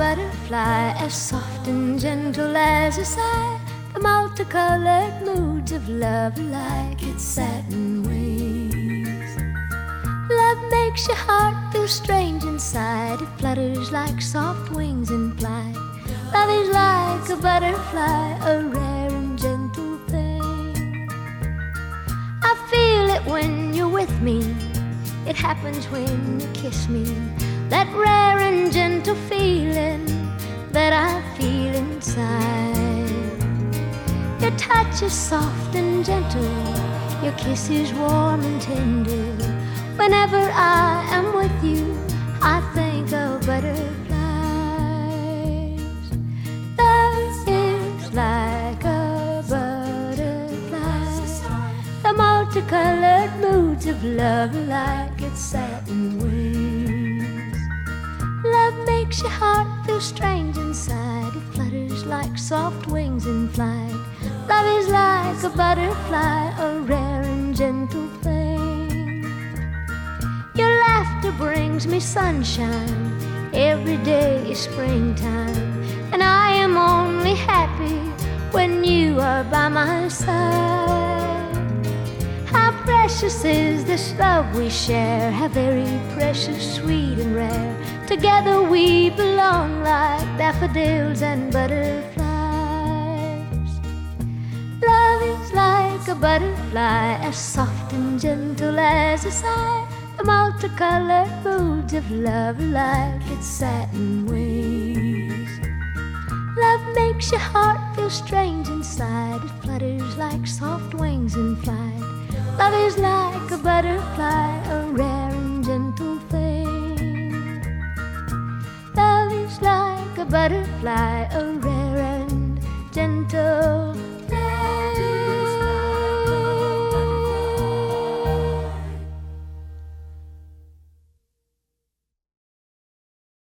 butterfly, as soft and gentle as a sigh. The multicolored moods of love are like its satin wings. Love makes your heart feel strange inside. It flutters like soft wings in flight. Love is like a butterfly, a rare and gentle thing. I feel it when you're with me. It happens when you kiss me. That rare and gentle feeling that I feel inside. Your touch is soft and gentle. Your kiss is warm and tender. Whenever I am with you, I think of butterflies. Love is like a butterfly. The multicolored moods of love are like its satin wings. Love makes your heart feel strange inside. It flutters like soft wings in flight. Love is like a butterfly, a rare and gentle thing. Your laughter brings me sunshine. Every day is springtime, and I am only happy when you are by my side. How precious is this love we share, how very precious, sweet and rare. Together we belong like daffodils and butterflies. Love is like a butterfly, as soft and gentle as a sigh. The multicolored moods of love are like its satin wings. Love makes your heart feel strange inside. It flutters like soft wings in flight. Love is like a butterfly, a rare and gentle thing. Love is like a butterfly, a rare